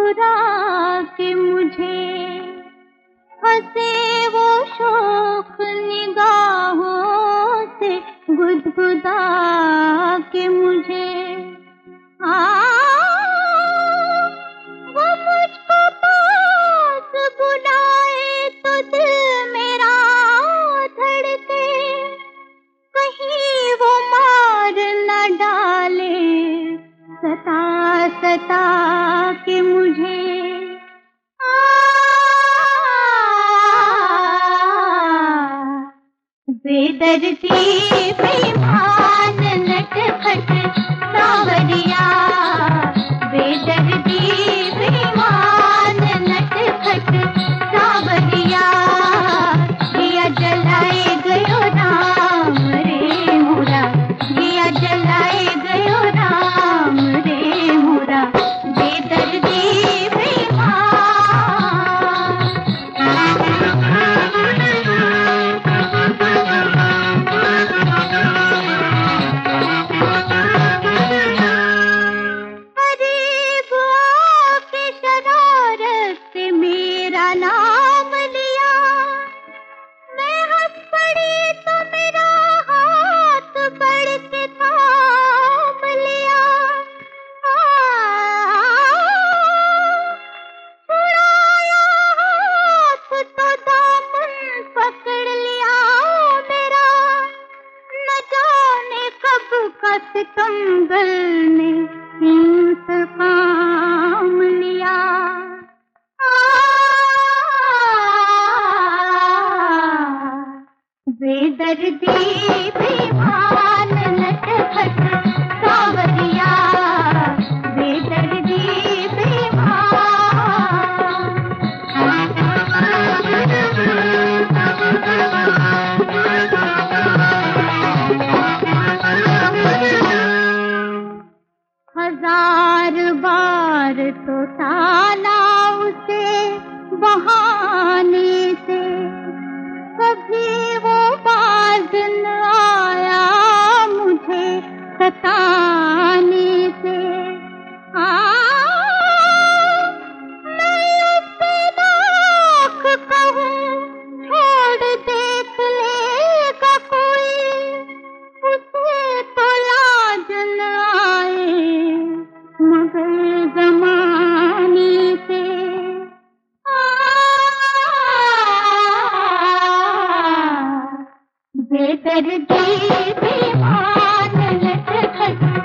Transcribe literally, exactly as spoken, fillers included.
मुस्कुरा के मुझे हंसे वो शौक निगाहों से गुदगुदा के मुझे आ वो मुझको पास बुलाए तो दिल मेरा धड़के, कहीं वो मार न डाले सता सता के मुझे। बेदर्दी बेईमान नटखट सांवरिया, बेदर्दी बेईमान नटखट सांवरिया, दिया जलाए गयो राम रे मोरा, दिया जलाए गयो राम रे मोरा, बेदर्दी नाम लिया, मैं हंस पड़ी तो मेरा हाथ बढ़ के थाम लिया, छुड़ाया हाथ तो दामन पकड़ लिया मेरा, न जाने कब का सितमगर ने इंतकाम लिया। बेदर्दी बेईमान नटखट सांवरिया, बेदर्दी हजार बार तो टाला उसे बहाने से, कभी वो बाज न आया मुझे सताने से। आ, मैं उससे लाख कहूँ छोड़ देख लेगा कोई, उसे तो लाज न आए मगर जमाने से। बेदर्दी बेईमान नटखट